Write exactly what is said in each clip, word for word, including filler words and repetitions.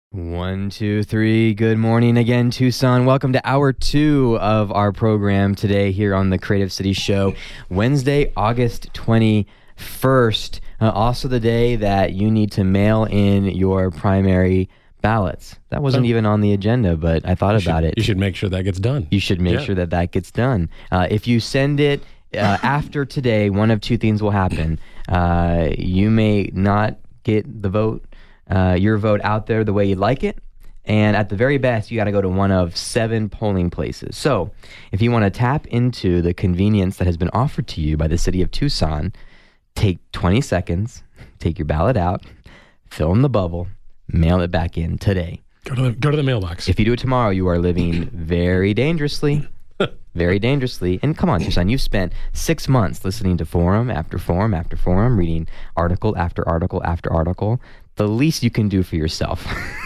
One, two, three. Good morning again, Tucson. Welcome to hour two of our program today here on the Creative City Show. Wednesday, August twenty-first. Uh, also the day that you need to mail in your primary ballots. That wasn't So- even on the agenda, but I thought You about should- it. You should make sure that gets done. You should make Yeah. sure that that gets done. Uh, if you send it uh, after today, one of two things will happen. Uh, you may not get the vote, uh, your vote out there the way you'd like it. And at the very best, you got to go to one of seven polling places. So if you want to tap into the convenience that has been offered to you by the city of Tucson, take twenty seconds, take your ballot out, fill in the bubble, mail it back in today. Go to the, go to the mailbox. If you do it tomorrow, you are living very dangerously. Very dangerously. And come on, Tucson, you've spent six months listening to forum after forum after forum, reading article after article after article. The least you can do for yourself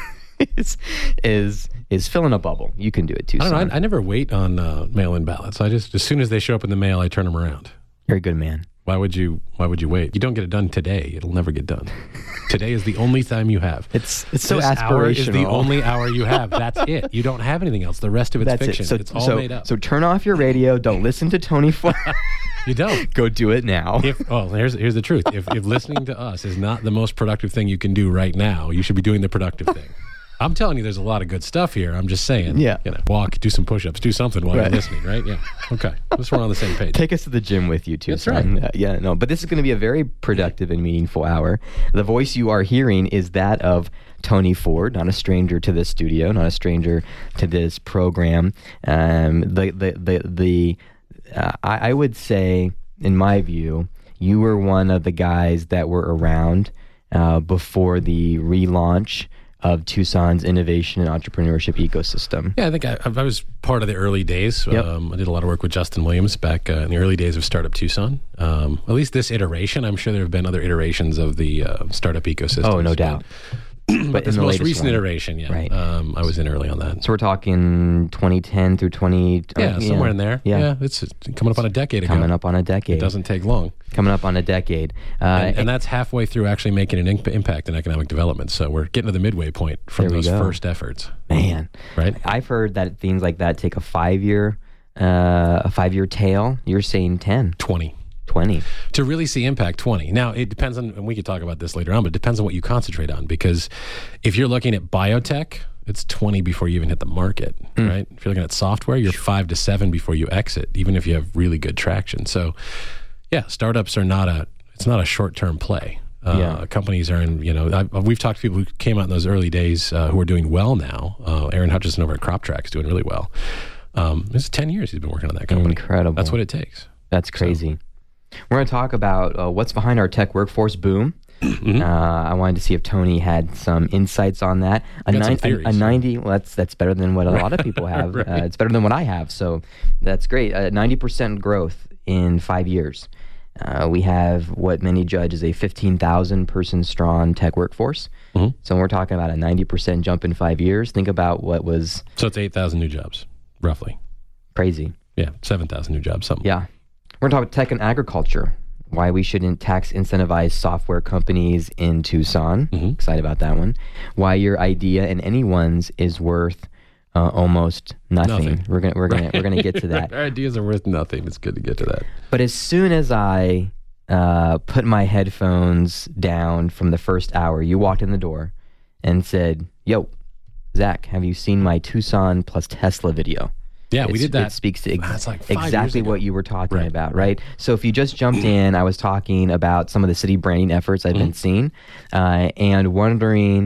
is is is fill in a bubble. You can do it, I Tucson. don't know. I, I never wait on uh, mail-in ballots. I just, as soon as they show up in the mail, I turn them around. You're a good man. Why would you? Why would you wait? You don't get it done today. It'll never get done. Today is the only time you have. It's it's so this aspirational. hour is the only hour you have. That's it. You don't have anything else. The rest of it's That's fiction. it. So, it's all so, made up. so turn off your radio. Don't listen to Tony Ford. You don't. Go do it now. If oh, here's here's the truth. If if listening to us is not the most productive thing you can do right now, you should be doing the productive thing. I'm telling you, there's a lot of good stuff here. I'm just saying. Yeah. You know, walk, do some push-ups, do something while Right. you're listening, right? Yeah. Okay. Just we're on the same page. Take us to the gym with you, That's Tucson. right. Uh, yeah, no, but this is going to be a very productive and meaningful hour. The voice you are hearing is that of Tony Ford, not a stranger to this studio, not a stranger to this program. Um, the the the the uh, I, I would say, in my view, you were one of the guys that were around uh, before the relaunch of Tucson's innovation and entrepreneurship ecosystem. Yeah, I think I, I was part of the early days. Yep. Um, I did a lot of work with Justin Williams back uh, in the early days of Startup Tucson. Um, at least this iteration. I'm sure there have been other iterations of the uh, startup ecosystem. Oh, no doubt. But, but this in the most latest recent one. iteration, yeah. Right. Um, I was in early on that. So we're talking twenty ten through twenty. Yeah, uh, somewhere in there. Yeah. Yeah, it's it's coming up on a decade ago. Coming up on a decade. It doesn't take long. Coming up on a decade. Uh, And, and that's halfway through actually making an imp- impact in economic development. So we're getting to the midway point from There we those go. first efforts. man, Right? I've heard that things like that take a five year, uh, a five year tail. You're saying ten, twenty. twenty. To really see impact, twenty. Now, it depends on, and we could talk about this later on, but it depends on what you concentrate on. Because if you're looking at biotech, it's twenty before you even hit the market, Mm. right? If you're looking at software, you're five to seven before you exit, even if you have really good traction. So, yeah, startups are not a, it's not a short-term play. Uh, Yeah. Companies are in, you know, I, we've talked to people who came out in those early days uh, who are doing well now. Uh, Aaron Hutchison over at CropTrack is doing really well. Um, this is ten years he's been working on that company. Incredible. That's what it takes. That's crazy. We're going to talk about uh, what's behind our tech workforce boom. Mm-hmm. Uh, I wanted to see if Tony had some insights on that. A, Got some nine, a, theories. a ninety. Well, that's that's better than what a lot of people have. Right. uh, it's better than what I have. So that's great. Uh, ninety percent growth in five years. Uh, we have what many judge is a fifteen thousand person strong tech workforce. Mhm. So when we're talking about a ninety percent jump in five years, think about what was So it's eight thousand new jobs, roughly. crazy. Yeah, seven thousand new jobs, something. Yeah. We're going to talk about tech and agriculture, why we shouldn't tax incentivize software companies in Tucson. Mhm. Excited about that one. Why your idea and anyone's is worth uh, almost nothing. Nothing. We're going to we're going to we're going to get to that. Our ideas are worth nothing. It's good to get to that. But as soon as I uh, put my headphones down from the first hour, you walked in the door and said, "Yo, Zach, have you seen my Tucson plus Tesla video?" Yeah, we It's- did that. It speaks to ex- That's like five years exactly ago. what you were talking Right. about, right? So if you just jumped in, I was talking about some of the city branding efforts I've Mm-hmm. been seeing uh, and wondering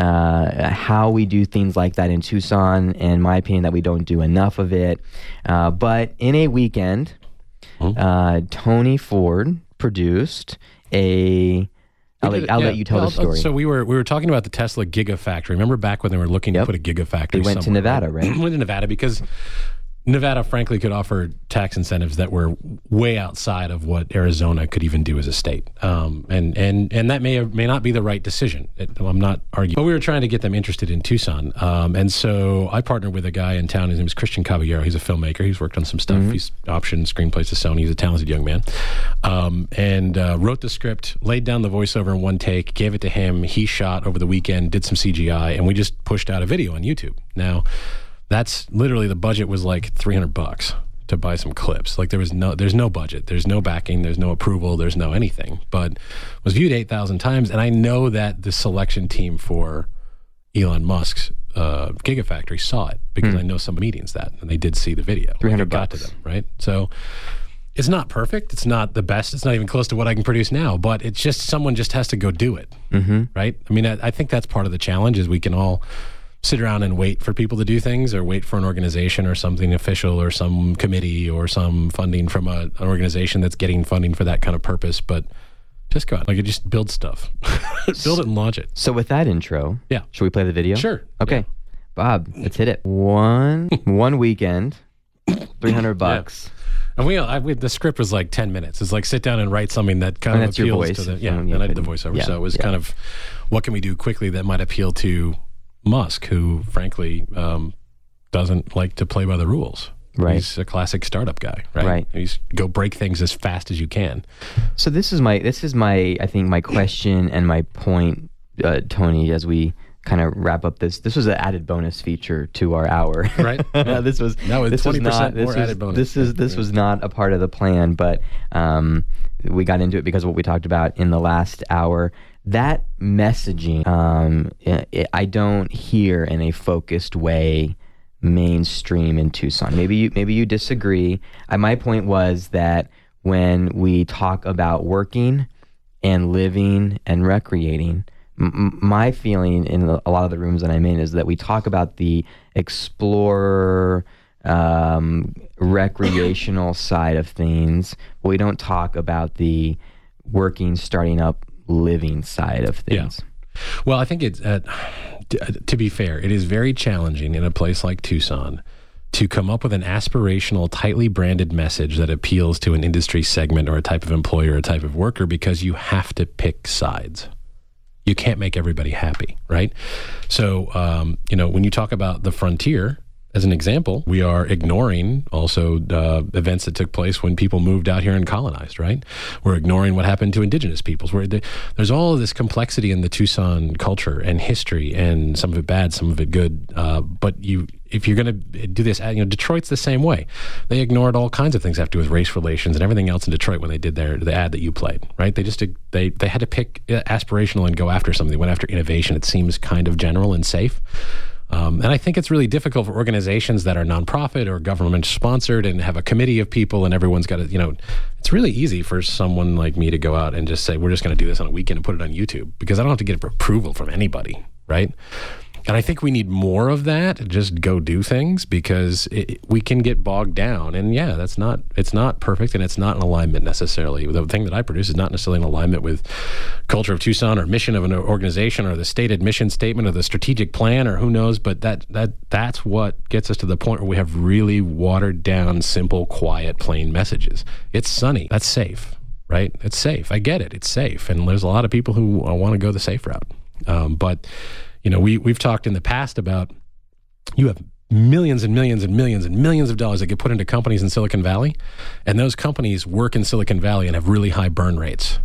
uh, how we do things like that in Tucson, and my opinion that we don't do enough of it. Uh, but in a weekend, Mhm. uh, Tony Ford produced a... I'll, We let, did it, I'll yeah. let you tell Well, the story. So we were we were talking about the Tesla Gigafactory. Remember back when they were looking Yep. to put a Gigafactory They went to somewhere, Nevada, right? went to Nevada because Nevada, frankly, could offer tax incentives that were way outside of what Arizona could even do as a state, um, and and and that may or may not be the right decision. It, I'm not arguing, but we were trying to get them interested in Tucson, um, and so I partnered with a guy in town. His name is Christian Caballero. He's a filmmaker. He's worked on some stuff. Mm-hmm. He's optioned screenplays to Sony. He's a talented young man, um, and uh, wrote the script, laid down the voiceover in one take, gave it to him. He shot over the weekend, did some C G I, and we just pushed out a video on YouTube. Now, that's literally, the budget was like three hundred bucks to buy some clips. Like there was no, there's no budget, there's no backing, there's no approval, there's no anything, but was viewed eight thousand times. And I know that the selection team for Elon Musk's uh, Gigafactory saw it because mm. I know some meetings that, and they did see the video. three hundred got bucks. To them, right? So it's not perfect. It's not the best. It's not even close to what I can produce now, but it's just, someone just has to go do it. Mm-hmm. Right? I mean, I, I think that's part of the challenge, is we can all sit around and wait for people to do things, or wait for an organization or something official or some committee or some funding from a, an organization that's getting funding for that kind of purpose. But just go out, like, just build stuff, build it and launch it. So with that intro, yeah, should we play the video? Sure. Okay, yeah. Bob, let's hit it. One one weekend, three hundred bucks. Yeah. And we, I, we, the script was like ten minutes. It's like, sit down and write something that kind and of that's appeals your voice. to the, yeah, and, and I did the voiceover. Yeah, so it was yeah. kind of, what can we do quickly that might appeal to Musk, who frankly um, doesn't like to play by the rules. Right. He's a classic startup guy, right? Right. He's go break things as fast as you can. So this is my, this is my, I think my question and my point, uh, Tony, as we kind of wrap up this. This was an added bonus feature to our hour. Right. Yeah. this was that was this twenty percent was not, more this added was, bonus. This is this yeah. was not a part of the plan, but um, we got into it because of what we talked about in the last hour. That messaging, um, it, I don't hear in a focused way mainstream in Tucson. Maybe you maybe you disagree. I, my point was that when we talk about working and living and recreating, m- my feeling in a lot of the rooms that I'm in is that we talk about the explorer, um, recreational side of things, but we don't talk about the working, starting up, living side of things. Yeah. Well, I think it's, uh, t- to be fair, it is very challenging in a place like Tucson to come up with an aspirational, tightly branded message that appeals to an industry segment or a type of employer or a type of worker, because you have to pick sides. You can't make everybody happy, right? So, um, you know, when you talk about the frontier, as an example, we are ignoring also uh, events that took place when people moved out here and colonized, right? We're ignoring what happened to indigenous peoples. Where the, there's all of this complexity in the Tucson culture and history, and some of it bad, some of it good. Uh, but you, if you're going to do this, you know, Detroit's the same way. They ignored all kinds of things that have to do with race relations and everything else in Detroit when they did their the ad that you played, right? They just they they had to pick aspirational and go after something. They went after innovation. It seems kind of general and safe. Um, and I think it's really difficult for organizations that are nonprofit or government sponsored and have a committee of people and everyone's got to, you know, it's really easy for someone like me to go out and just say, we're just going to do this on a weekend and put it on YouTube, because I don't have to get approval from anybody, right? And I think we need more of that. Just go do things, because it, we can get bogged down. And yeah, that's not, it's not perfect, and it's not in alignment necessarily. The thing that I produce is not necessarily in alignment with culture of Tucson or mission of an organization or the stated mission statement or the strategic plan or who knows. But that that that's what gets us to the point where we have really watered down, simple, quiet, plain messages. It's sunny. That's safe, right? It's safe. I get it. It's safe. And there's a lot of people who want to go the safe route. Um, but You know, we, we've talked in the past about, you have millions and millions and millions and millions of dollars that get put into companies in Silicon Valley, and those companies work in Silicon Valley and have really high burn rates.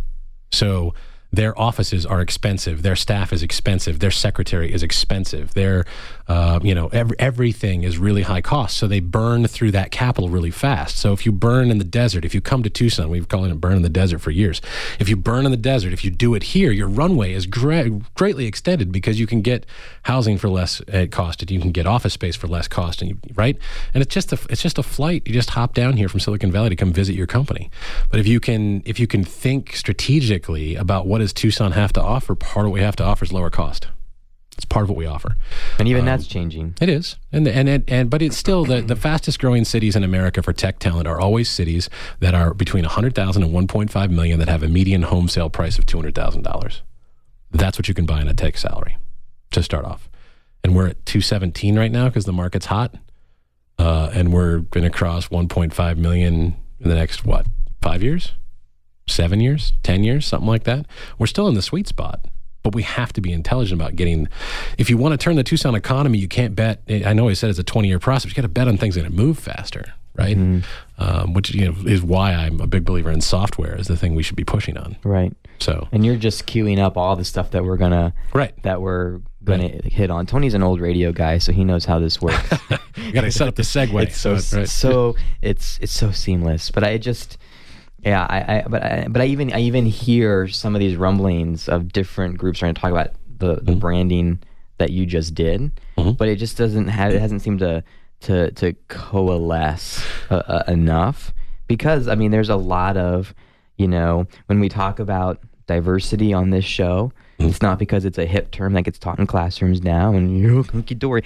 So their offices are expensive, their staff is expensive, their secretary is expensive, their, uh, you know, every, everything is really high cost. So they burn through that capital really fast. So if you burn in the desert, if you come to Tucson, we've called it burn in the desert for years. If you burn in the desert, if you do it here, your runway is gra- greatly extended, because you can get housing for less uh, cost, and you can get office space for less cost, and you, right? And it's just a, it's just a flight. You just hop down here from Silicon Valley to come visit your company. But if you can, if you can think strategically about what does Tucson have to offer, part of what we have to offer is lower cost. It's part of what we offer. And even um, that's changing. It is. And, and, and, and but it's still the, the fastest growing cities in America for tech talent are always cities that are between one hundred thousand and one point five million that have a median home sale price of two hundred thousand dollars. That's what you can buy in a tech salary to start off. And we're at two seventeen right now because the market's hot. uh, and we're going to cross one point five million in the next, what, five years? Seven years? Ten years? Something like that. We're still in the sweet spot. But we have to be intelligent about getting, if you want to turn the Tucson economy, you can't bet, I know I said it's a twenty-year process, you got to bet on things that move faster, right? Mm-hmm. Um, which you know is why I'm a big believer in software as the thing we should be pushing on. Right. So, and you're just queuing up all the stuff that we're gonna, right. that we're gonna right. hit on. Tony's an old radio guy, so he knows how this works. You got to set up the segue. It's so, right. so it's it's so seamless. But I just. Yeah, I, I but I, but I even I even hear some of these rumblings of different groups trying to talk about the, the mm-hmm. branding that you just did, mm-hmm. but it just doesn't have it hasn't seemed to to to coalesce uh, uh, enough, because I mean there's a lot of, you know, when we talk about diversity on this show, mm-hmm. it's not because it's a hip term that gets taught in classrooms now and you hunky dory.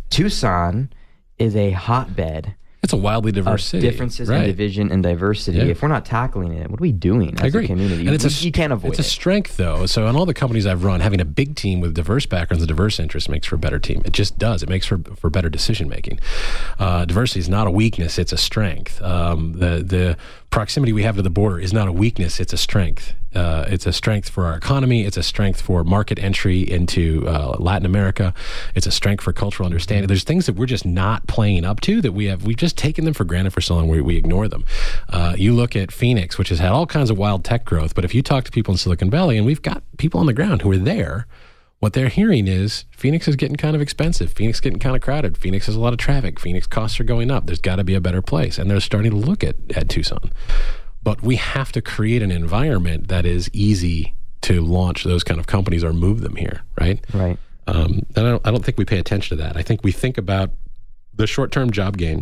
Tucson is a hotbed. It's a wildly diverse city. Differences right. in division and diversity. Yeah. If we're not tackling it, what are we doing as I agree. a community? And it's we, a, you can't avoid it's it. It's a strength, though. So in all the companies I've run, having a big team with diverse backgrounds and diverse interests makes for a better team. It just does. It makes for for better decision making. Uh, diversity is not a weakness; it's a strength. Um, the the proximity we have to the border is not a weakness; it's a strength. Uh, it's a strength for our economy. It's a strength for market entry into uh, Latin America. It's a strength for cultural understanding. There's things that we're just not playing up to that we have. We've just taken them for granted for so long. We, we ignore them. Uh, you look at Phoenix, which has had all kinds of wild tech growth, but if you talk to people in Silicon Valley, and we've got people on the ground who are there, what they're hearing is Phoenix is getting kind of expensive. Phoenix is getting kind of crowded. Phoenix has a lot of traffic. Phoenix costs are going up. There's got to be a better place, and they're starting to look at at Tucson. But we have to create an environment that is easy to launch those kind of companies or move them here, right? Right. Um, and I don't, I don't think we pay attention to that. I think we think about the short-term job gain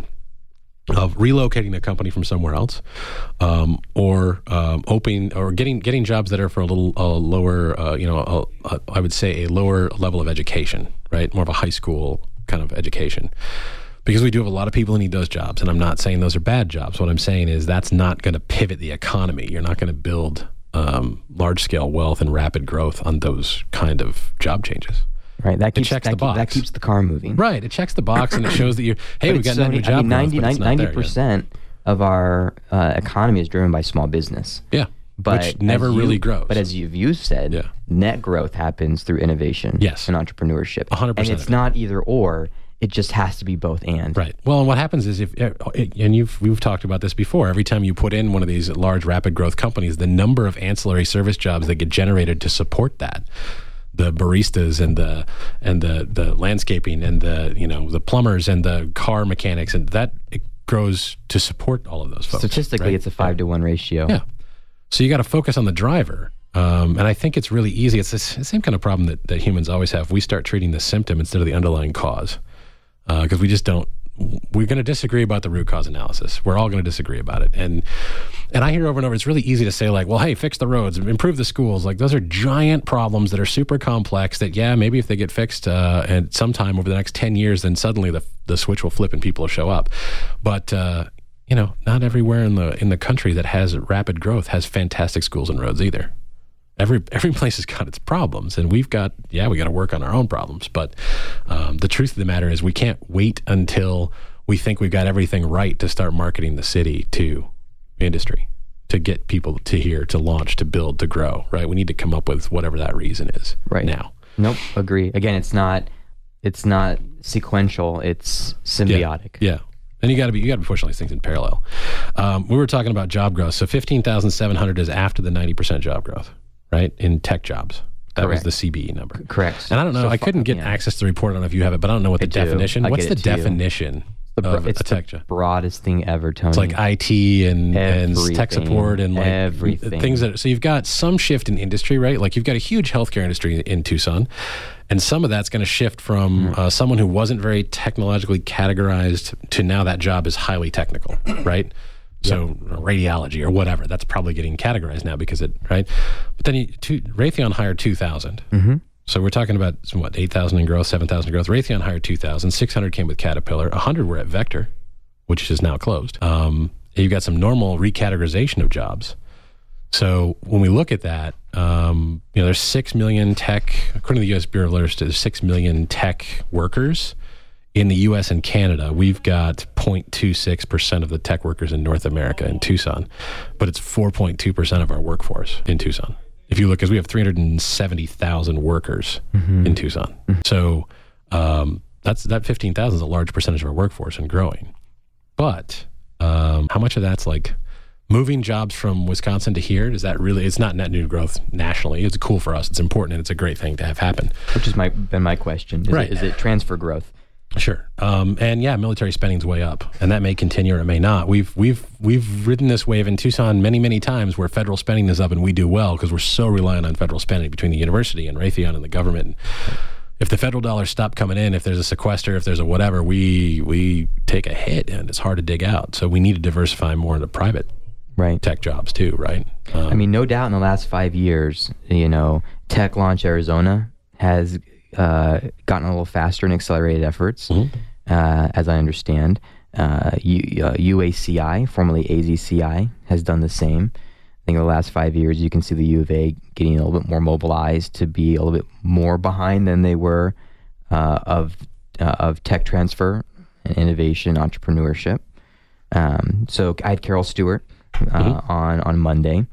of relocating a company from somewhere else, um, or um, opening or getting getting jobs that are for a little uh, lower, uh, you know, a, a, I would say a lower level of education, right? More of a high school kind of education. Because we do have a lot of people who need those jobs, and I'm not saying those are bad jobs. What I'm saying is that's not going to pivot the economy. You're not going to build um, large-scale wealth and rapid growth on those kind of job changes. Right, that keeps, it checks that the box. That keeps the car moving. Right, it checks the box, and it shows that you're, hey, we've got so that new many, job I mean, growth, ninety, but it's not ninety there percent of our uh, economy is driven by small business. Yeah, but which never you, really grows. But as you've you said, yeah. net growth happens through innovation yes. and entrepreneurship. one hundred percent And it's not either or. It just has to be both and. Right. Well, and what happens is if, and you've we've talked about this before, every time you put in one of these large rapid growth companies, the number of ancillary service jobs that get generated to support that, the baristas and the and the the landscaping and the you know the plumbers and the car mechanics, and that it grows to support all of those folks. Statistically, right? it's a five to one ratio. Yeah. So you got to focus on the driver. Um, and I think it's really easy. It's the same kind of problem that, that humans always have. We start treating the symptom instead of the underlying cause. Because uh, we just don't, we're going to disagree about the root cause analysis. We're all going to disagree about it. And and I hear over and over, it's really easy to say like, well, hey, fix the roads, improve the schools. Like those are giant problems that are super complex that, yeah, maybe if they get fixed uh, and sometime over the next ten years, then suddenly the the switch will flip and people will show up. But, uh, you know, not everywhere in the in the country that has rapid growth has fantastic schools and roads either. Every every place has got its problems, and we've got, yeah, we got to work on our own problems. But um, the truth of the matter is we can't wait until we think we've got everything right to start marketing the city to industry, to get people to here, to launch, to build, to grow, right? We need to come up with whatever that reason is right now. Nope, agree. Again, it's not it's not sequential, it's symbiotic. Yeah. yeah. And you got to be you got to be pushing these things in parallel. Um, we were talking about job growth. So fifteen thousand seven hundred is after the ninety percent job growth. Right, in tech jobs. That Correct. was the C B E number. Correct. And I don't know, so I couldn't get yeah. access to the report. I don't know if you have it, but I don't know what the I definition. do. What's the You. definition The bro- of it's a tech the job? broadest thing ever, Tony. It's like I T and, and tech Everything. support and like Everything. things that. So you've got some shift in industry, right? Like you've got a huge healthcare industry in Tucson, and some of that's going to shift from mm-hmm. uh, someone who wasn't very technologically categorized to now that job is highly technical, right? So yep. radiology or whatever, that's probably getting categorized now because it, right? But then you, two, Raytheon hired two thousand. Mm-hmm. So we're talking about, what, eight thousand in growth, seven thousand in growth. Raytheon hired two thousand, six hundred came with Caterpillar, one hundred were at Vector, which is now closed. Um, you've got some normal recategorization of jobs. So when we look at that, um, you know, there's six million tech, according to the U S Bureau of Labor, there's six million tech workers in the U S and Canada, we've got zero point two six percent of the tech workers in North America in Tucson, but it's four point two percent of our workforce in Tucson. If you look, because we have three hundred seventy thousand workers mm-hmm. in Tucson. Mm-hmm. So um, that's that fifteen thousand is a large percentage of our workforce and growing. But um, how much of that's like moving jobs from Wisconsin to here? Is that really, it's not net new growth nationally. It's cool for us. It's important and it's a great thing to have happen. Which has my, been my question. Is right. It, is it transfer growth? Sure. Um, and yeah, military spending's way up, and that may continue or it may not. We've we've we've ridden this wave in Tucson many, many times where federal spending is up and we do well because we're so reliant on federal spending between the university and Raytheon and the government. If the federal dollars stop coming in, if there's a sequester, if there's a whatever, we we take a hit and it's hard to dig out. So we need to diversify more into private right. tech jobs too, right? Um, I mean, no doubt in the last five years, you know, Tech Launch Arizona has Uh, gotten a little faster in accelerated efforts, mm-hmm. uh, as I understand. Uh, U, uh, U A C I, formerly A Z C I, has done the same. I think in the last five years, you can see the U of A getting a little bit more mobilized to be a little bit more behind than they were uh, of uh, of tech transfer and innovation, entrepreneurship. Um, so I had Carol Stewart uh, mm-hmm. on on Monday,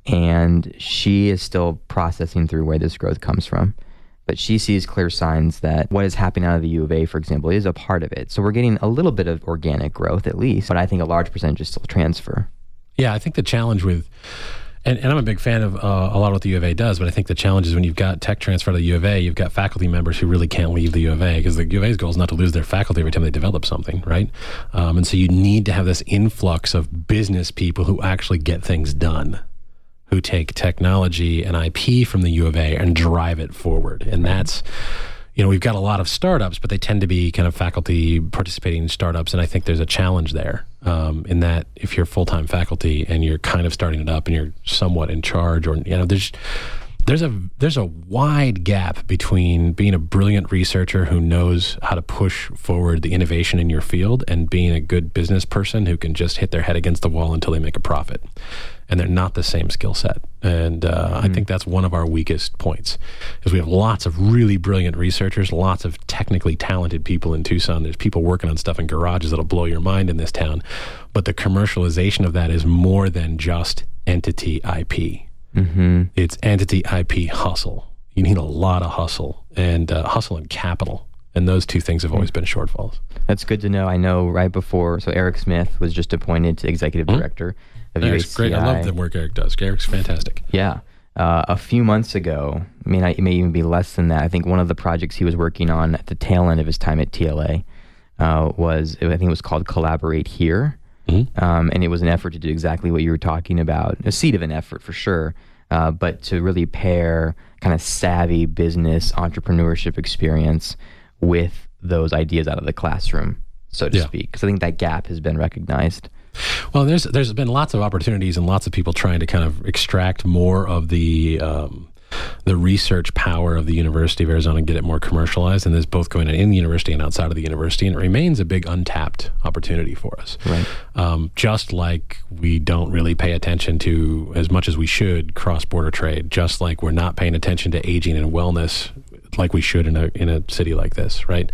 and she is still processing through where this growth comes from. But she sees clear signs that what is happening out of the U of A, for example, is a part of it. So we're getting a little bit of organic growth at least, but I think a large percentage is still transfer. Yeah, I think the challenge with, and, and I'm a big fan of uh, a lot of what the U of A does, but I think the challenge is when you've got tech transfer to the U of A, you've got faculty members who really can't leave the U of A because the U of A's goal is not to lose their faculty every time they develop something, right? Um, and so you need to have this influx of business people who actually get things done, who take technology and I P from the U of A and drive it forward. And that's, you know, we've got a lot of startups, but they tend to be kind of faculty participating startups. And I think there's a challenge there um, in that if you're full-time faculty and you're kind of starting it up and you're somewhat in charge, or, you know, there's there's a there's a wide gap between being a brilliant researcher who knows how to push forward the innovation in your field and being a good business person who can just hit their head against the wall until they make a profit. And they're not the same skill set. And uh, mm-hmm. I think that's one of our weakest points, is we have lots of really brilliant researchers, lots of technically talented people in Tucson. There's people working on stuff in garages that'll blow your mind in this town. But the commercialization of that is more than just entity I P. Mm-hmm. It's entity I P hustle. You need a lot of hustle and uh, hustle and capital. And those two things have always been shortfalls. That's good to know. I know right before, so Eric Smith was just appointed to executive mm-hmm. director of Eric's U A C I. Great. I love the work Eric does. Eric's fantastic. Yeah. Uh, a few months ago, I mean, I, it may even be less than that. I think one of the projects he was working on at the tail end of his time at T L A uh, was, I think it was called Collaborate Here. Mm-hmm. Um, and it was an effort to do exactly what you were talking about, a seed of an effort for sure, uh, but to really pair kind of savvy business entrepreneurship experience with those ideas out of the classroom, so to yeah. speak. Because I think that gap has been recognized. Well, there's there's been lots of opportunities and lots of people trying to kind of extract more of the um, the research power of the University of Arizona and get it more commercialized. And there's both going on in the university and outside of the university. And it remains a big untapped opportunity for us. Right. Um, just like we don't really pay attention to, as much as we should, cross-border trade, just like we're not paying attention to aging and wellness like we should in a in a city like this, right?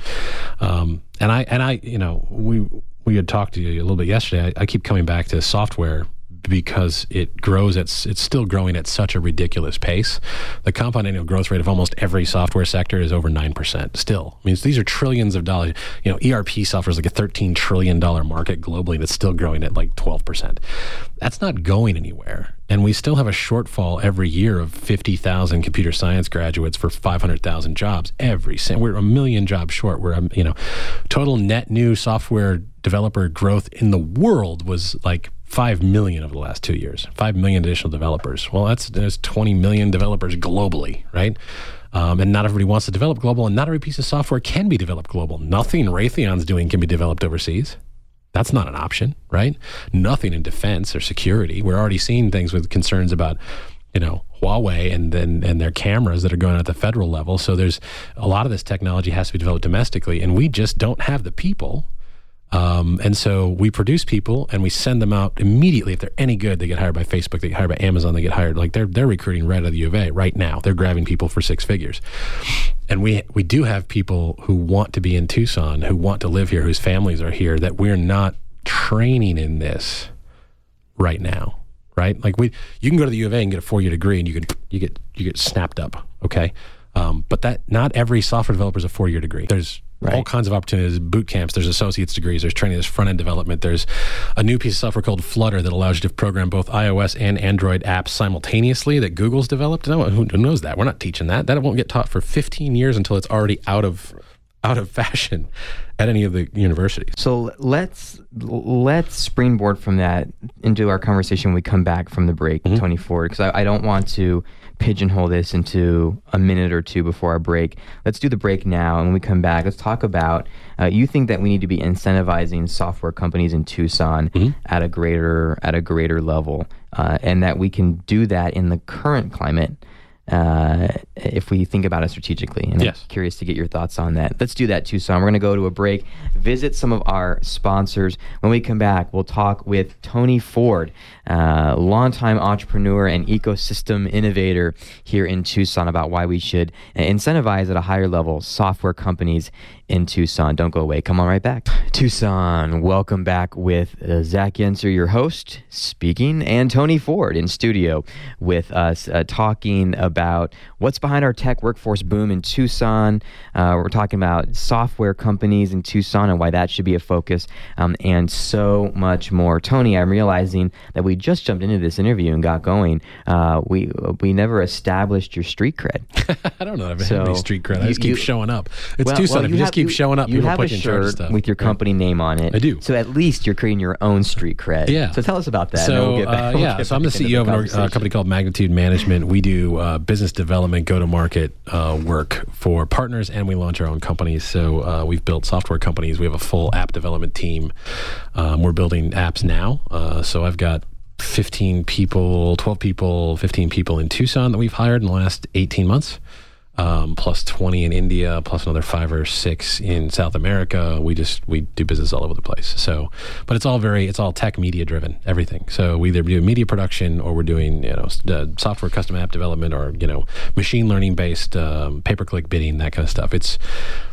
Um, and I and I, you know, we we had talked to you a little bit yesterday. I, I keep coming back to software because it grows. It's it's still growing at such a ridiculous pace. The compound annual growth rate of almost every software sector is over nine percent. Still, I mean, these are trillions of dollars. You know, E R P software is like a thirteen trillion dollar market globally, and it's still growing at like twelve percent. That's not going anywhere. And we still have a shortfall every year of fifty thousand computer science graduates for five hundred thousand jobs every single. We're a million jobs short. We're, you know, total net new software developer growth in the world was like five million over the last two years. five million additional developers. Well, that's there's twenty million developers globally, right? Um, and not everybody wants to develop global, and not every piece of software can be developed global. Nothing Raytheon's doing can be developed overseas. That's not an option, right? Nothing in defense or security. We're already seeing things with concerns about, you know, Huawei and then and their cameras that are going on at the federal level. So there's a lot of this technology has to be developed domestically, and we just don't have the people Um, and so we produce people and we send them out immediately. If they're any good, they get hired by Facebook, they get hired by Amazon, they get hired. Like they're they're recruiting right out of the U of A right now. They're grabbing people for six figures. And we we do have people who want to be in Tucson, who want to live here, whose families are here, that we're not training in this right now. Right? Like we you can go to the U of A and get a four-year degree and you can you get you get snapped up, okay? Um, but that not every software developer is a four-year degree. There's Right. all kinds of opportunities, boot camps, there's associate's degrees, there's training, there's front-end development, there's a new piece of software called Flutter that allows you to program both iOS and Android apps simultaneously that Google's developed. No, who knows that? We're not teaching that. That won't get taught for fifteen years until it's already out of out of fashion at any of the universities. So let's let's springboard from that into our conversation when we come back from the break, mm-hmm. Tony Ford, because I, I don't want to pigeonhole this into a minute or two before our break. Let's do the break now, and when we come back, let's talk about, uh, you think that we need to be incentivizing software companies in Tucson mm-hmm. at a greater at a greater level, uh, and that we can do that in the current climate uh, if we think about it strategically. And yes. I'm curious to get your thoughts on that. Let's do that, Tucson. We're going to go to a break, visit some of our sponsors. When we come back, we'll talk with Tony Ford, uh, longtime entrepreneur and ecosystem innovator here in Tucson, about why we should incentivize at a higher level software companies in Tucson. Don't go away. Come on right back. Tucson, welcome back with uh, Zach Yenser, your host, speaking, and Tony Ford in studio with us, uh, talking about what's behind our tech workforce boom in Tucson. Uh, we're talking about software companies in Tucson and why that should be a focus, um, and so much more. Tony, I'm realizing that we just jumped into this interview and got going. Uh, we we never established your street cred. I don't know if I have any street cred. I just keep you, showing up. It's well, Tucson. Well, if you, you just have, keep you, showing up, you people have put a you in charge of shirt stuff. with your company yeah. name on it. I do. So at least you're creating your own street cred. Yeah. So tell us about that. So we'll get back, uh, we'll yeah, get so I'm the C E O the of a company called Magnitude Management. We do uh, business development, go-to-market uh, work for partners, and we launch our own companies. So uh, we've built software companies. We have a full app development team. Um, we're building apps now. Uh, so I've got fifteen people, twelve people, fifteen people in Tucson that we've hired in the last eighteen months. Um, plus twenty in India, plus another five or six in South America. We just, we do business all over the place. So, but it's all very, it's all tech media driven, everything. So we either do media production or we're doing, you know, uh, software custom app development or, you know, machine learning based um, pay-per-click bidding, that kind of stuff. It's,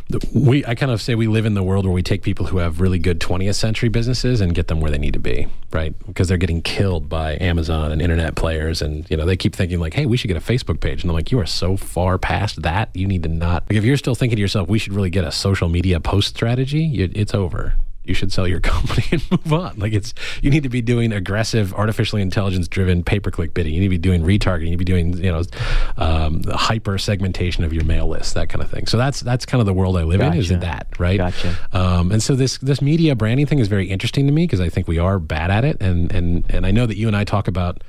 we, I kind of say we live in the world where we take people who have really good twentieth century businesses and get them where they need to be, right? Because they're getting killed by Amazon and internet players. And, you know, they keep thinking like, hey, we should get a Facebook page. And I'm like, you are so far past that. You need to not, like, if you're still thinking to yourself, we should really get a social media post strategy, you, it's over. You should sell your company and move on. Like it's, you need to be doing aggressive, artificially intelligence-driven pay-per-click bidding. You need to be doing retargeting. You need to be doing, you know, um, hyper segmentation of your mail list, that kind of thing. So that's that's kind of the world I live gotcha. in. Is that right? Gotcha. Um, and so this this media branding thing is very interesting to me because I think we are bad at it, and and and I know that you and I talk about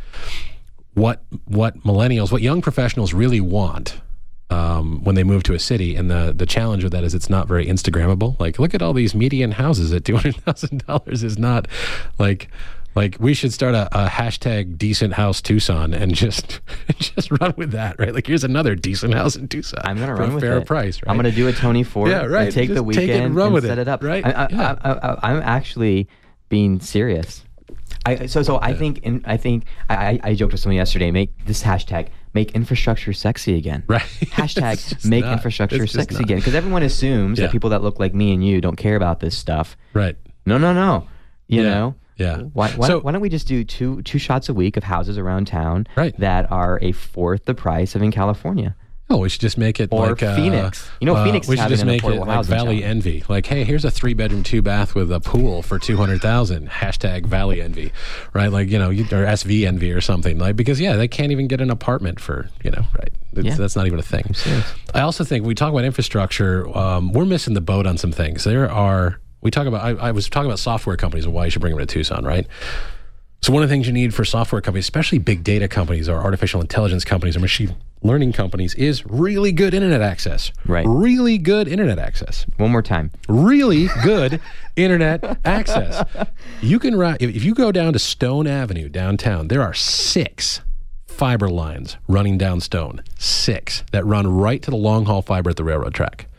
what what millennials, what young professionals really want. Um, when they move to a city, and the the challenge with that is it's not very Instagrammable. Like, look at all these median houses at two hundred thousand dollars is not like like we should start a, a hashtag decent house Tucson and just just run with that, right? Like, here's another decent house in Tucson. I'm gonna run for a with fair it. price, right? I'm gonna do a Tony Ford. Yeah, right. And take just the weekend take it and, run and with set it, it up. right? I, I, yeah. I, I, I'm actually being serious. I, so so I think in, I think I, I, I joked with someone yesterday. Make this hashtag make infrastructure sexy again. Right. Hashtag make not. infrastructure It's sexy not. again, because everyone assumes Yeah. that people that look like me and you don't care about this stuff. Right. No, no, no. You Yeah. know. Yeah. Why, why, So- why don't we just do two two shots a week of houses around town Right. that are a fourth the price of in California? Oh, we should just make it Or like uh, Phoenix. You know, uh, Phoenix is we should having just an make it affordable like housing Valley challenge. Envy. Like, hey, here's a three bedroom, two bath with a pool for two hundred thousand. Hashtag Valley Envy, right? Like, you know, you, or S V Envy or something. Like, because yeah, they can't even get an apartment for, you know, right? It's, Yeah. That's not even a thing. I'm serious. I also think we talk about infrastructure. Um, we're missing the boat on some things. There are. We talk about. I, I was talking about software companies and why you should bring them to Tucson, right? So one of the things you need for software companies, especially big data companies or artificial intelligence companies or machine learning companies, is really good internet access. Right. Really good internet access. One more time. Really good internet access. You can ride, if, if you go down to Stone Avenue downtown, there are six fiber lines running down Stone. Six that run right to the long haul fiber at the railroad track.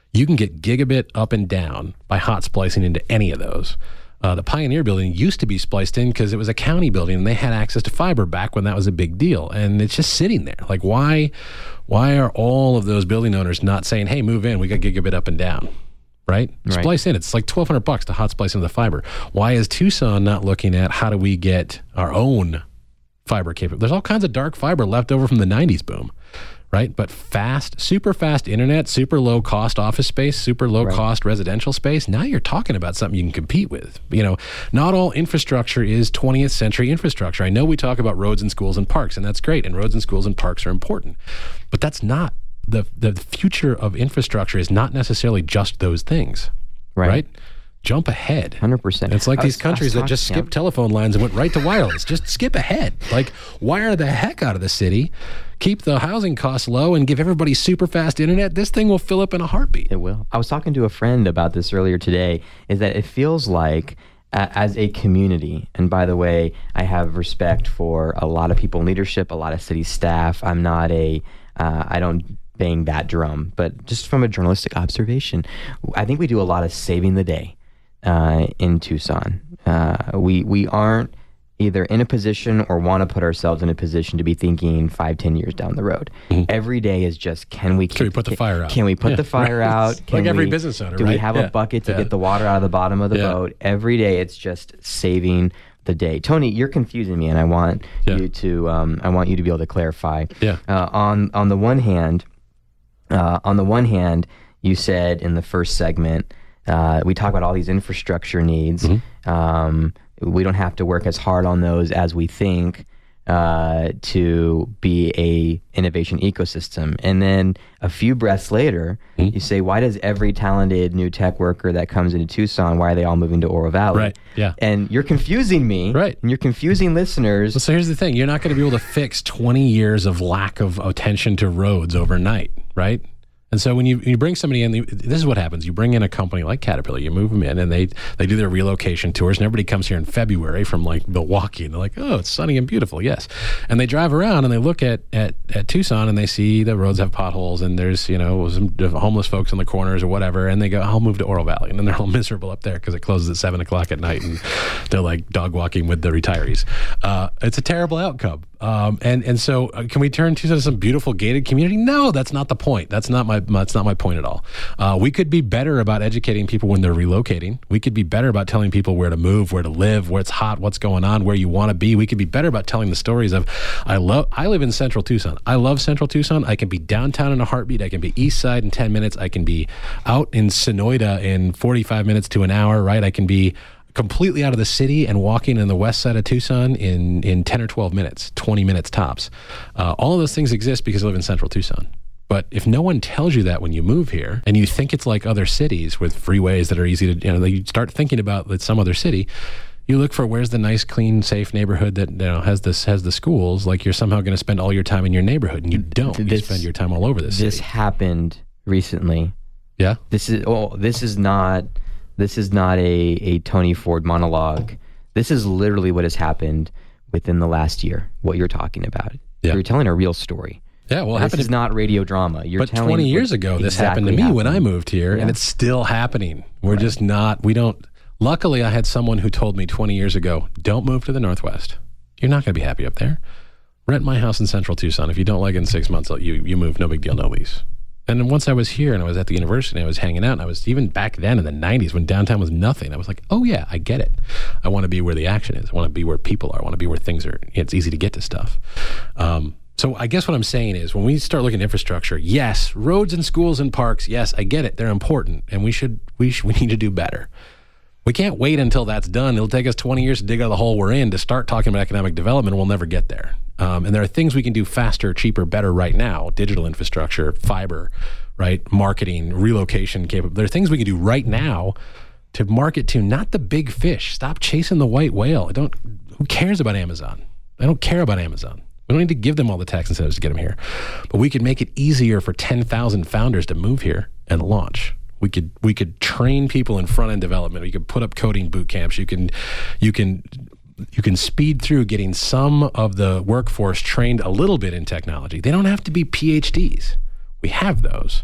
You can get gigabit up and down by hot splicing into any of those. Uh, the Pioneer building used to be spliced in because it was a county building and they had access to fiber back when that was a big deal. And it's just sitting there. Like, why, why are all of those building owners not saying, hey, move in, we got gigabit up and down, right? right. Splice in. It's like twelve hundred bucks to hot splice into the fiber. Why is Tucson not looking at how do we get our own fiber capable? There's all kinds of dark fiber left over from the nineties boom. Right? But fast, super fast internet, super low cost office space, super low right. cost residential space. Now you're talking about something you can compete with. You know, not all infrastructure is twentieth century infrastructure. I know we talk about roads and schools and parks, and that's great. And roads and schools and parks are important. But that's not the the future of infrastructure is not necessarily just those things. Right. right? Jump ahead. one hundred percent. It's like I these was, countries that just skip yeah. telephone lines and went right to wireless. Just skip ahead. Like, wire the heck out of the city, keep the housing costs low, and give everybody super fast internet. This thing will fill up in a heartbeat. It will. I was talking to a friend about this earlier today, is that it feels like uh, as a community, and by the way, I have respect for a lot of people in leadership, a lot of city staff. I'm not a, uh, I don't bang that drum, but just from a journalistic observation, I think we do a lot of saving the day. Uh, in Tucson, uh, we we aren't either in a position or want to put ourselves in a position to be thinking five, ten years down the road. Mm-hmm. Every day is just can we? Can we put the fire out? Can we put yeah, the fire right. out? Can like every we, business owner, do right? we have yeah. a bucket to yeah. get the water out of the bottom of the yeah. boat? Every day it's just saving the day. Tony, you're confusing me, and I want yeah. you to um, I want you to be able to clarify. Yeah. Uh, on on the one hand, uh, on the one hand, you said in the first segment. Uh, we talk about all these infrastructure needs. Mm-hmm. Um, we don't have to work as hard on those as we think uh, to be a innovation ecosystem. And then a few breaths later, mm-hmm. you say, why does every talented new tech worker that comes into Tucson, why are they all moving to Oro Valley? Right, yeah. And you're confusing me. Right. And you're confusing listeners. Well, so here's the thing. You're not going to be able to fix twenty years of lack of attention to roads overnight, right? And so when you, when you bring somebody in, this is what happens. You bring in a company like Caterpillar, you move them in, and they they do their relocation tours, and everybody comes here in February from like Milwaukee, and they're like, oh, it's sunny and beautiful, yes. And they drive around, and they look at, at, at Tucson, and they see the roads have potholes, and there's, you know, some homeless folks in the corners or whatever, and they go, I'll move to Oro Valley. And then they're all miserable up there because it closes at seven o'clock at night, and they're like dog walking with the retirees. Uh, it's a terrible outcome. Um, and, and so uh, can we turn Tucson to some beautiful gated community? No, that's not the point. That's not my, that's not my point at all. Uh, we could be better about educating people when they're relocating. We could be better about telling people where to move, where to live, where it's hot, what's going on, where you want to be. We could be better about telling the stories of, I love, I live in Central Tucson. I love Central Tucson. I can be downtown in a heartbeat. I can be east side in ten minutes. I can be out in Sonoyta in forty-five minutes to an hour, right? I can be completely out of the city and walking in the west side of Tucson in, in ten or twelve minutes, twenty minutes tops. Uh, all of those things exist because I live in Central Tucson. But if no one tells you that when you move here and you think it's like other cities with freeways that are easy to, you know, you start thinking about that some other city, you look for where's the nice, clean, safe neighborhood that, you know, has this has the schools, like you're somehow going to spend all your time in your neighborhood, and you don't. This, you spend your time all over this This city. happened recently. Yeah? This is oh, this is not this is not a, a Tony Ford monologue. This is literally what has happened within the last year, what you're talking about. Yeah. You're telling a real story. Yeah, well, it this happened is to, not radio drama. You're but telling twenty years ago, this exactly happened to me happened. when I moved here, yeah. and it's still happening. We're right. just not, we don't, luckily I had someone who told me twenty years ago, don't move to the Northwest. You're not going to be happy up there. Rent my house in Central Tucson. If you don't like it in six months, you, you move, no big deal, no lease. And then once I was here and I was at the university and I was hanging out, and I was even back then in the nineties when downtown was nothing, I was like, oh yeah, I get it. I want to be where the action is. I want to be where people are. I want to be where things are. It's easy to get to stuff. Um, So I guess what I'm saying is when we start looking at infrastructure, yes, roads and schools and parks, yes, I get it. They're important, and we should we should, we need to do better. We can't wait until that's done. It'll take us twenty years to dig out of the hole we're in to start talking about economic development. We'll never get there. Um, and there are things we can do faster, cheaper, better right now. Digital infrastructure, fiber, right? Marketing, relocation capable. There are things we can do right now to market to not the big fish. Stop chasing the white whale. I don't. Who cares about Amazon? I don't care about Amazon. We don't need to give them all the tax incentives to get them here. But we could make it easier for ten thousand founders to move here and launch. We could we could train people in front-end development. We could put up coding boot camps. You can you can you can speed through getting some of the workforce trained a little bit in technology. They don't have to be P H Ds. We have those.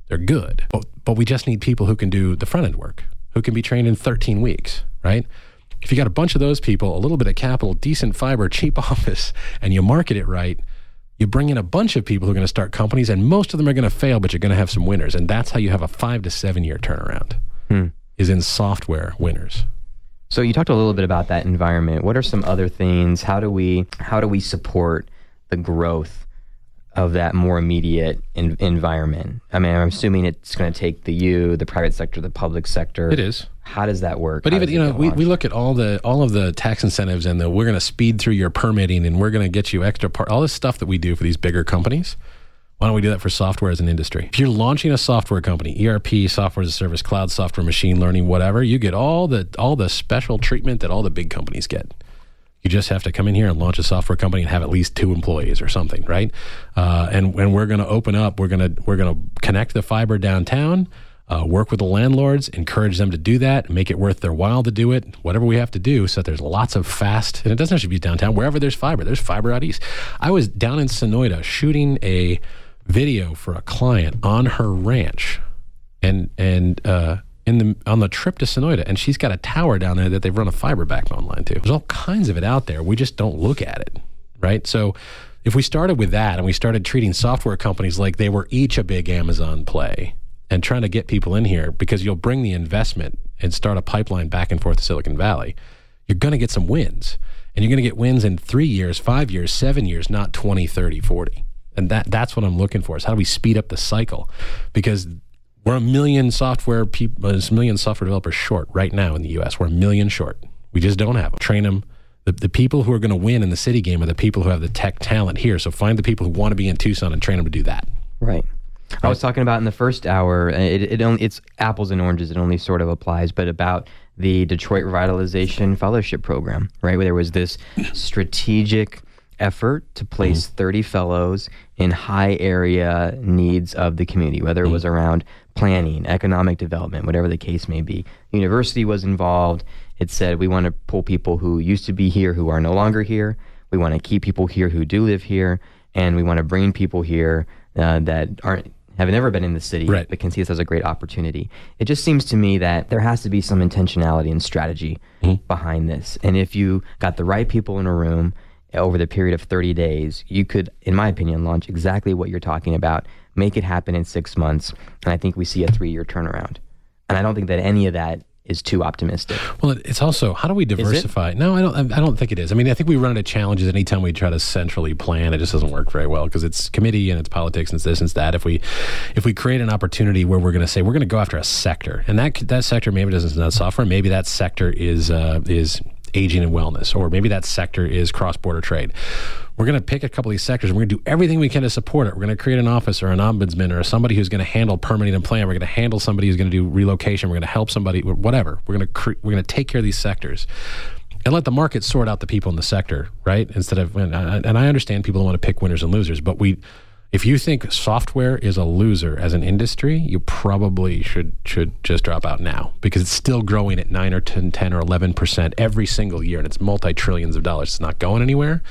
They're good. But, but we just need people who can do the front end work, who can be trained in thirteen weeks, right? If you got a bunch of those people, a little bit of capital, decent fiber, cheap office, and you market it right, you bring in a bunch of people who are going to start companies, and most of them are going to fail, but you're going to have some winners. And that's how you have a five to seven year turnaround, hmm. is in software winners. So you talked a little bit about that environment. What are some other things? How do we how do we support the growth of that more immediate in, environment? I mean, I'm assuming it's going to take the U, the private sector, the public sector. It is. How does that work? But How even, you know, we, we look at all the all of the tax incentives and the we're going to speed through your permitting and we're going to get you extra part, all this stuff that we do for these bigger companies. Why don't we do that for software as an industry? If you're launching a software company, E R P, software as a service, cloud software, machine learning, whatever, you get all the all the special treatment that all the big companies get. You just have to come in here and launch a software company and have at least two employees or something, right? Uh, and when we're going to open up, we're going to we're going to connect the fiber downtown, uh, work with the landlords, encourage them to do that, make it worth their while to do it, whatever we have to do, so that there's lots of fast. And it doesn't have to be downtown. Wherever there's fiber, there's fiber out east. I was down in Sonoyta shooting a video for a client on her ranch, and and uh, in the on the trip to Sonoyta, and she's got a tower down there that they've run a fiber backbone line to. There's all kinds of it out there. We just don't look at it, right? So if we started with that and we started treating software companies like they were each a big Amazon play and trying to get people in here, because you'll bring the investment and start a pipeline back and forth to Silicon Valley, you're going to get some wins, and you're going to get wins in three years, five years, seven years, not twenty, thirty, forty. And that that's what I'm looking for, is how do we speed up the cycle? Because we're a million software people, a million software developers short right now in the U S. We're a million short. We just don't have them. Train them. The, the people who are going to win in the city game are the people who have the tech talent here. So find the people who want to be in Tucson and train them to do that. Right. I was talking about in the first hour, it, it only, it's apples and oranges. It only sort of applies, but about the Detroit Revitalization Fellowship Program, right? Where there was this strategic effort to place mm-hmm. thirty fellows in high area needs of the community, whether it was around planning, economic development, whatever the case may be. The university was involved. It said, we want to pull people who used to be here who are no longer here. We want to keep people here who do live here. And we want to bring people here uh, that aren't have never been in the city, right, but can see this as a great opportunity. It just seems to me that there has to be some intentionality and strategy mm-hmm. behind this. And if you got the right people in a room over the period of thirty days, you could, in my opinion, launch exactly what you're talking about, make it happen in six months, and I think we see a three-year turnaround. And I don't think that any of that is too optimistic. Well, it's also, how do we diversify? No, I don't. I don't think it is. I mean, I think we run into challenges anytime we try to centrally plan. It just doesn't work very well because it's committee and it's politics and it's this and it's that. If we, if we create an opportunity where we're going to say we're going to go after a sector, and that that sector maybe doesn't not software, maybe that sector is uh, is aging and wellness, or maybe that sector is cross-border trade. We're going to pick a couple of these sectors and we're going to do everything we can to support it. We're going to create an office or an ombudsman or somebody who's going to handle permitting and plan. We're going to handle somebody who's going to do relocation. We're going to help somebody, whatever. We're going to cre- we're going to take care of these sectors and let the market sort out the people in the sector, right? Instead of, and I, and I understand people don't want to pick winners and losers, but we, if you think software is a loser as an industry, you probably should should just drop out now, because it's still growing at nine or ten, ten or eleven percent every single year, and it's multi-trillions of dollars. It's not going anywhere,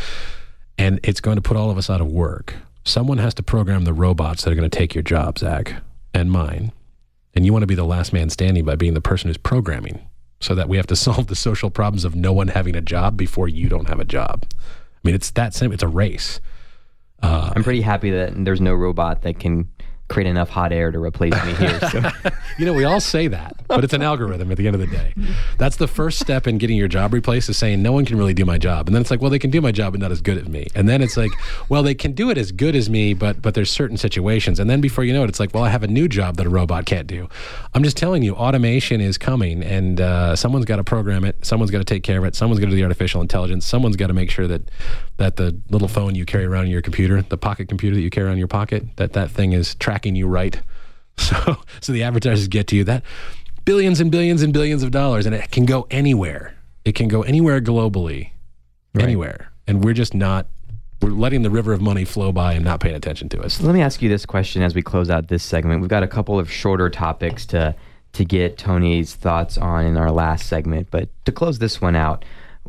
and it's going to put all of us out of work. Someone has to program the robots that are going to take your job, Zach, and mine, and you want to be the last man standing by being the person who's programming, so that we have to solve the social problems of no one having a job before you don't have a job. I mean, it's that simple. It's a race. Uh, I'm pretty happy that there's no robot that can create enough hot air to replace me here. So. You know, we all say that, but it's an algorithm at the end of the day. That's the first step in getting your job replaced, is saying no one can really do my job. And then it's like, well, they can do my job, but not as good as me. And then it's like, well, they can do it as good as me, but but there's certain situations. And then before you know it, it's like, well, I have a new job that a robot can't do. I'm just telling you, automation is coming, and uh, someone's got to program it. Someone's got to take care of it. Someone's got to do the artificial intelligence. Someone's got to make sure that that the little phone you carry around in your computer, the pocket computer that you carry around in your pocket, that that thing is tracking you right. So so the advertisers get to you. That billions and billions and billions of dollars, and it can go anywhere. It can go anywhere globally, right. Anywhere. And we're just not, we're letting the river of money flow by and not paying attention to us. So let me ask you this question as we close out this segment. We've got a couple of shorter topics to to get Tony's thoughts on in our last segment. But to close this one out,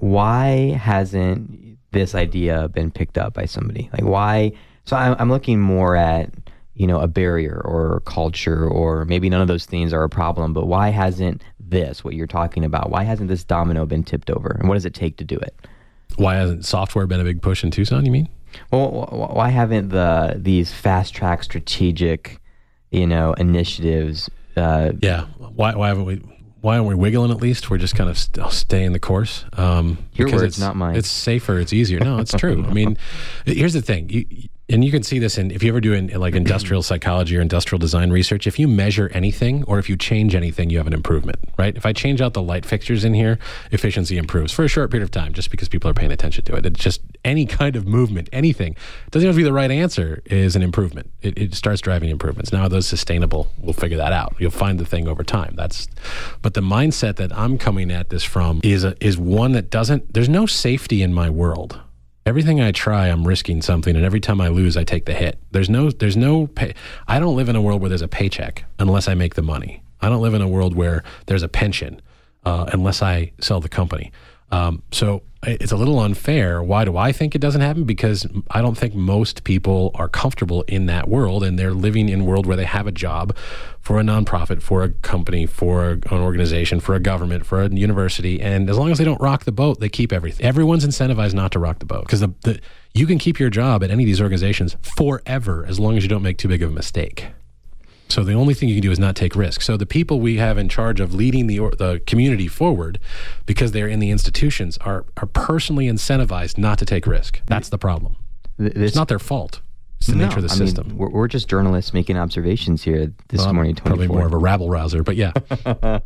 why hasn't this idea been picked up by somebody? Like why? So I'm, I'm looking more at, you know, a barrier or culture, or maybe none of those things are a problem, but why hasn't this, what you're talking about, why hasn't this domino been tipped over? And what does it take to do it? Why hasn't software been a big push in Tucson, you mean? Well, why haven't the these fast track strategic, you know, initiatives? Uh, yeah. Why why haven't we? Why aren't we wiggling at least? We're just kind of st- staying the course. Um, Your because words, it's, not mine. It's safer. It's easier. No, it's true. I mean, here's the thing. You, and you can see this in, if you ever do in, in like industrial psychology or industrial design research, if you measure anything or if you change anything, you have an improvement, right? If I change out the light fixtures in here, efficiency improves for a short period of time just because people are paying attention to it. It's just any kind of movement, anything. It doesn't have to be the right answer is an improvement. It, it starts driving improvements. Now, are those sustainable? We'll figure that out. You'll find the thing over time. That's, but the mindset that I'm coming at this from is a, is one that doesn't, there's no safety in my world. Everything I try, I'm risking something, and every time I lose, I take the hit. There's no, there's no pay. I don't live in a world where there's a paycheck unless I make the money. I don't live in a world where there's a pension uh, unless I sell the company. Um, so it's a little unfair. Why do I think it doesn't happen? Because I don't think most people are comfortable in that world, and they're living in a world where they have a job for a nonprofit, for a company, for an organization, for a government, for a university. And as long as they don't rock the boat, they keep everything. Everyone's incentivized not to rock the boat because the, the, you can keep your job at any of these organizations forever as long as you don't make too big of a mistake. So the only thing you can do is not take risks. So the people we have in charge of leading the or, the community forward, because they're in the institutions, are are personally incentivized not to take risk. That's the problem. This, it's not their fault. It's the no, nature of the I system. Mean, we're, we're just journalists making observations here this well, morning. Probably more of a rabble rouser, but yeah. uh,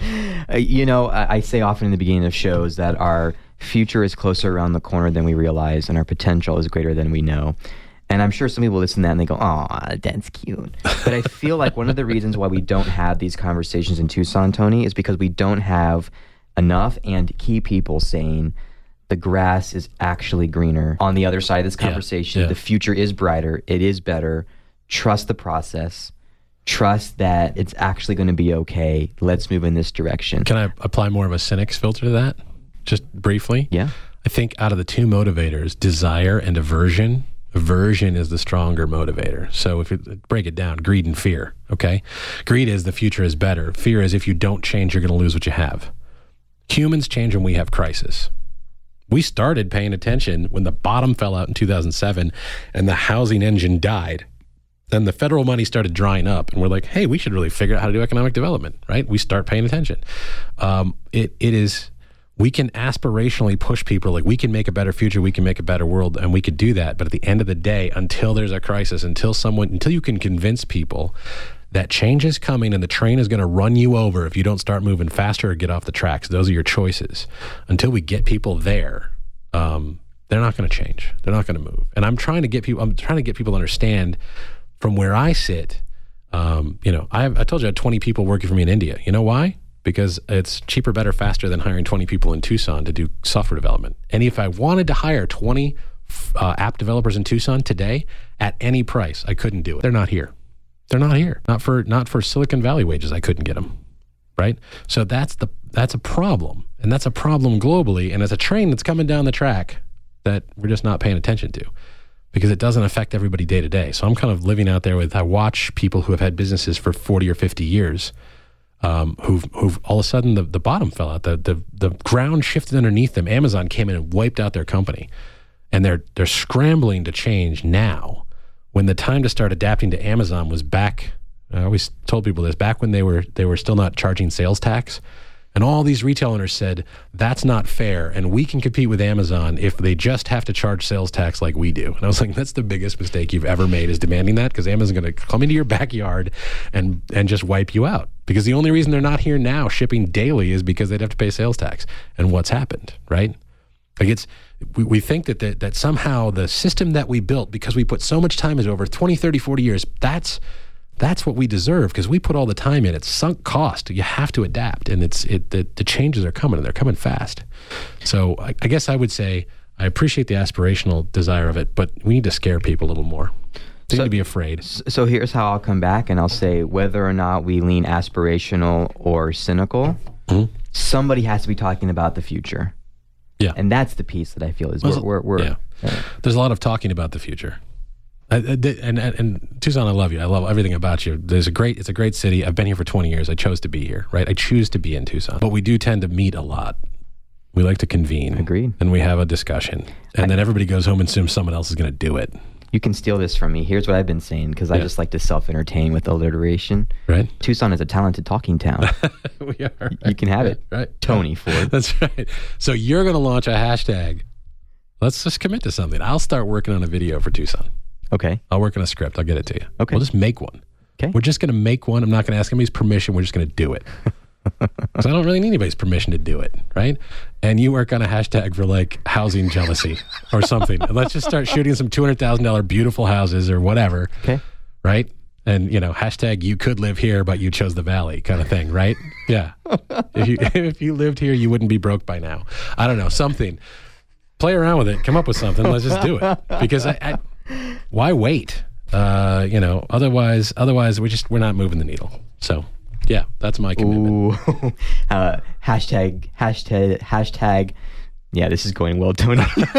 you know, I, I say often in the beginning of shows that our future is closer around the corner than we realize, and our potential is greater than we know. And I'm sure some people listen to that and they go, "Aw, that's cute." But I feel like one of the reasons why we don't have these conversations in Tucson, Tony, is because we don't have enough and key people saying the grass is actually greener on the other side of this conversation. Yeah, yeah. The future is brighter. It is better. Trust the process. Trust that it's actually going to be okay. Let's move in this direction. Can I apply more of a cynics filter to that? Just briefly? Yeah. I think out of the two motivators, desire and aversion, aversion is the stronger motivator. So if you break it down, greed and fear, okay? Greed is the future is better. Fear is if you don't change, you're going to lose what you have. Humans change when we have crisis. We started paying attention when the bottom fell out in two thousand seven and the housing engine died. Then the federal money started drying up and we're like, hey, we should really figure out how to do economic development, right? We start paying attention. Um, it it is... We can aspirationally push people like we can make a better future, we can make a better world, and we could do that. But at the end of the day, until there's a crisis, until someone, until you can convince people that change is coming and the train is going to run you over if you don't start moving faster or get off the tracks, those are your choices. Until we get people there, um, they're not going to change. They're not going to move. And I'm trying to get people. I'm trying to get people to understand from where I sit. Um, you know, I have, I told you I had twenty people working for me in India. You know why? Because it's cheaper, better, faster than hiring twenty people in Tucson to do software development. And if I wanted to hire twenty uh, app developers in Tucson today at any price, I couldn't do it. They're not here. They're not here. Not for not for Silicon Valley wages. I couldn't get them. Right. So that's the that's a problem, and that's a problem globally. And it's a train that's coming down the track that we're just not paying attention to, because it doesn't affect everybody day to day. So I'm kind of living out there with I watch people who have had businesses for forty or fifty years. Um, who've, who've all of a sudden the, the bottom fell out, the, the the ground shifted underneath them. Amazon came in and wiped out their company, and they're they're scrambling to change now. When the time to start adapting to Amazon was back, I always told people this, back when they were they were still not charging sales tax, and all these retail owners said that's not fair, and we can compete with Amazon if they just have to charge sales tax like we do. And I was like, that's the biggest mistake you've ever made, is demanding that, because Amazon's going to come into your backyard and and just wipe you out. Because the only reason they're not here now shipping daily is because they'd have to pay sales tax. And what's happened, right? Like it's, we, we think that, the, that somehow the system that we built, because we put so much time into over twenty, thirty, forty years, that's that's what we deserve, because we put all the time in. It's sunk cost. You have to adapt, and it's it the, the changes are coming, and they're coming fast. So I, I guess I would say I appreciate the aspirational desire of it, but we need to scare people a little more. They so, need to be afraid. So here's how I'll come back, and I'll say whether or not we lean aspirational or cynical, mm-hmm. somebody has to be talking about the future. Yeah. And that's the piece that I feel is well, we're... we're, we're yeah. uh, There's a lot of talking about the future. I, I did, and, and and Tucson, I love you. I love everything about you. There's a great, it's a great city. I've been here for twenty years. I chose to be here, right? I choose to be in Tucson, but we do tend to meet a lot. We like to convene. Agreed. And we have a discussion, and I, then everybody goes home and assumes someone else is going to do it. You can steal this from me. Here's what I've been saying, because I Yeah. just like to self-entertain with alliteration. Right? Tucson is a talented talking town. We are. Right? You can have it. Right. Tony Ford. That's right. So you're going to launch a hashtag. Let's just commit to something. I'll start working on a video for Tucson. Okay. I'll work on a script. I'll get it to you. Okay. We'll just make one. Okay. We're just going to make one. I'm not going to ask anybody's permission. We're just going to do it. Because I don't really need anybody's permission to do it, right? And you work on a hashtag for like housing jealousy or something. And let's just start shooting some two hundred thousand dollars beautiful houses or whatever, Okay. right? And, you know, hashtag you could live here, but you chose the valley kind of thing, right? Yeah. If you, if you lived here, you wouldn't be broke by now. I don't know, something. Play around with it. Come up with something. Let's just do it. Because I, I why wait? Uh, you know, otherwise, otherwise we just, we're not moving the needle. So, yeah, that's my commitment. Ooh. uh, hashtag, hashtag, hashtag. Yeah, this is going well, Tony.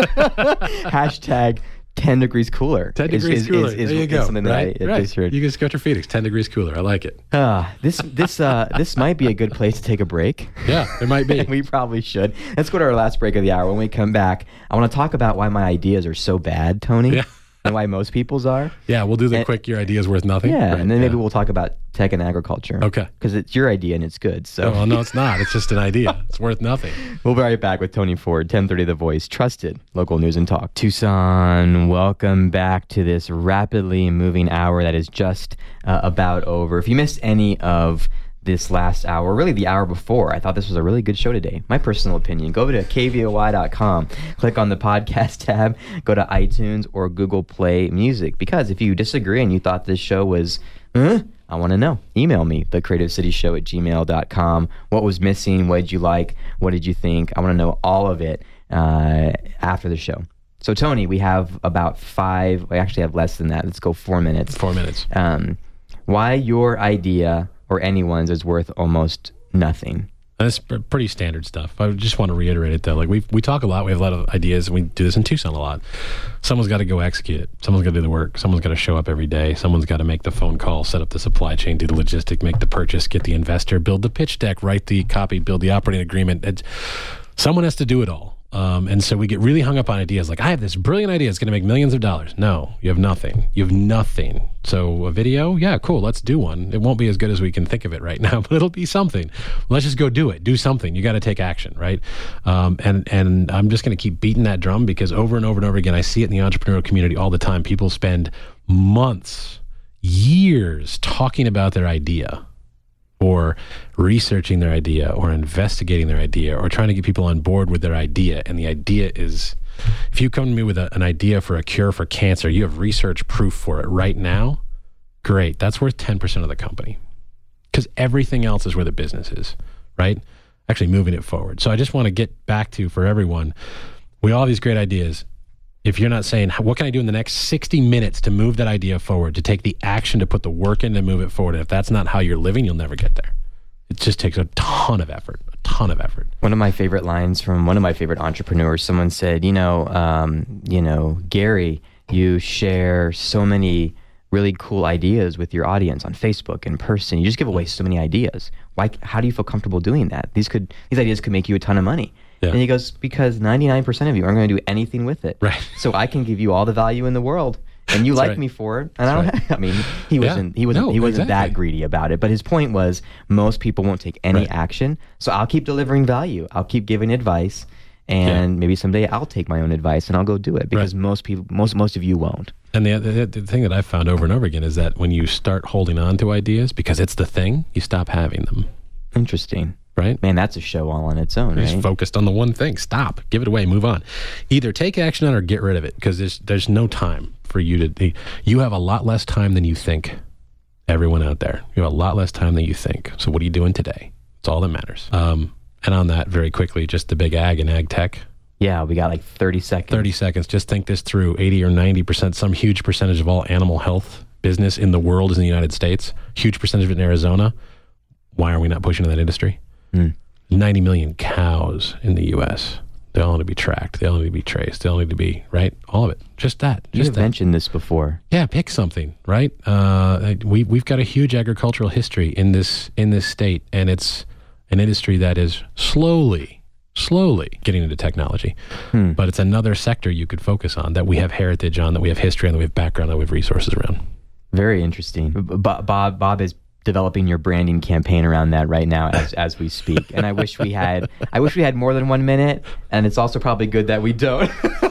Hashtag ten degrees cooler. ten is- degrees is, cooler. Is, is, there you is go. something Right, that I, I right. just heard. You just go to Phoenix. ten degrees cooler. I like it. Uh, this this uh this might be a good place to take a break. Yeah, it might be. We probably should. Let's go to our last break of the hour. When we come back, I want to talk about why my ideas are so bad, Tony, Yeah. and why most people's are. Yeah, we'll do the And- quick, your idea's worth nothing. Yeah, Right, and then maybe yeah. we'll talk about tech and agriculture. Okay. Because it's your idea and it's good. So Oh, well, no, it's not. It's just an idea. It's worth nothing. we'll be right back with Tony Ford, ten thirty The Voice, trusted local news and talk. Tucson, welcome back to this rapidly moving hour that is just uh, about over. If you missed any of this last hour, really the hour before, I thought this was a really good show today. My personal opinion. Go over to K V O Y dot com, click on the podcast tab, go to iTunes or Google Play Music. Because if you disagree and you thought this show was, huh? I want to know. Email me, the creative city show at gmail dot com. What was missing? What did you like? What did you think? I want to know all of it uh, after the show. So, Tony, we have about five, we actually have less than that. Let's go four minutes. Four minutes. Um, why your idea or anyone's is worth almost nothing. That's pr- pretty standard stuff. I just want to reiterate it, though. Like, we we talk a lot. We have a lot of ideas, and we do this in Tucson a lot. Someone's got to go execute it. Someone's got to do the work. Someone's got to show up every day. Someone's got to make the phone call, set up the supply chain, do the logistic, make the purchase, get the investor, build the pitch deck, write the copy, build the operating agreement. It's, someone has to do it all. Um, and so we get really hung up on ideas like, I have this brilliant idea. It's going to make millions of dollars. No, you have nothing. You have nothing. So a video, yeah, cool. Let's do one. It won't be as good as we can think of it right now, but it'll be something. Let's just go do it. Do something. You got to take action, right? Um, and and I'm just going to keep beating that drum because over and over and over again, I see it in the entrepreneurial community all the time. People spend months, years talking about their idea, or researching their idea, or investigating their idea, or trying to get people on board with their idea. And the idea is, if you come to me with a, an idea for a cure for cancer, you have research proof for it right now, great. That's worth ten percent of the company. Because everything else is where the business is, right? Actually moving it forward. So I just want to get back to, for everyone, we all have these great ideas. If you're not saying, what can I do in the next sixty minutes to move that idea forward, to take the action, to put the work in, to move it forward, and if that's not how you're living, you'll never get there. It just takes a ton of effort, a ton of effort. One of my favorite lines from one of my favorite entrepreneurs, someone said, you know, um, you know, Gary, you share so many really cool ideas with your audience on Facebook, in person. You just give away so many ideas. Why? How do you feel comfortable doing that? These could, these ideas could make you a ton of money. Yeah. And he goes, because ninety-nine percent of you aren't going to do anything with it. Right. So I can give you all the value in the world, and you That's like right. me for it. And I don't. That's Have, I mean, he Yeah. wasn't. He wasn't. No, he wasn't exactly. that greedy about it. But his point was, most people won't take any Right. action. So I'll keep delivering value. I'll keep giving advice, and maybe someday I'll take my own advice and I'll go do it, because Right. most people, most most of you won't. And the, the the thing that I've found over and over again is that when you start holding on to ideas because it's the thing, you stop having them, Interesting. right? Man, that's a show all on its own, You're right? just focused on the one thing. Stop. Give it away. Move on. Either take action on it or get rid of it, because there's there's no time for you to. You have a lot less time than you think. Everyone out there, you have a lot less time than you think. So what are you doing today? It's all that matters. Um, and on that, very quickly, just the big ag and ag tech. Yeah, we got like thirty seconds. thirty seconds. Just think this through. eighty or ninety percent, some huge percentage of all animal health business in the world is in the United States. Huge percentage of it in Arizona. Why are we not pushing in that industry? Mm. ninety million cows in the U S. They all need to be tracked. They all need to be traced. They all need to be, right? All of it. Just that. You Just have that. mentioned this before. Yeah, pick something, right? Uh, we, we've got a huge agricultural history in this in this state, and it's an industry that is slowly, slowly getting into technology. Hmm. But it's another sector you could focus on, that we have heritage on, that we have history on, that we have background, that we have resources around. Very interesting. B- Bob Bob is developing your branding campaign around that right now as as we speak. And I wish we had I wish we had more than one minute, and it's also probably good that we don't.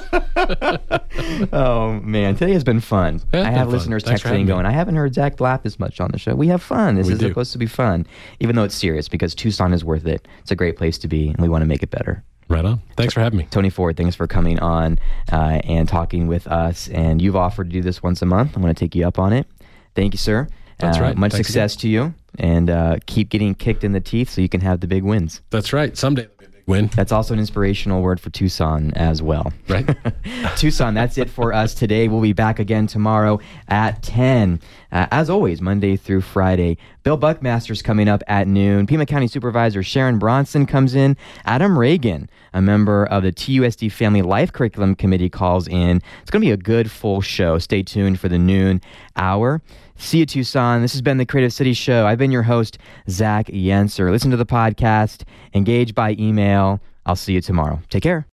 Oh man, today has been fun. Yeah, I been have fun. listeners Thanks for texting having me. going, I haven't heard Zach laugh as much on the show. We have fun. This We is do. supposed to be fun. Even though it's serious, because Tucson is worth it. It's a great place to be, and we want to make it better. Right on. Thanks for having me. Tony Ford, thanks for coming on uh, and talking with us. And you've offered to do this once a month. I want to take you up on it. Thank you, sir. That's uh, right. Much Thanks success to you, and uh, keep getting kicked in the teeth so you can have the big wins. That's right. Someday there'll be a big win. That's also an inspirational word for Tucson as well. Right. Tucson, that's it for us today. We'll be back again tomorrow at ten. Uh, as always, Monday through Friday. Bill Buckmaster's coming up at noon. Pima County Supervisor Sharon Bronson comes in. Adam Reagan, a member of the T U S D Family Life Curriculum Committee, calls in. It's going to be a good full show. Stay tuned for the noon hour. See you, Tucson. This has been the Creative City Show. I've been your host, Zach Yenser. Listen to the podcast. Engage by email. I'll see you tomorrow. Take care.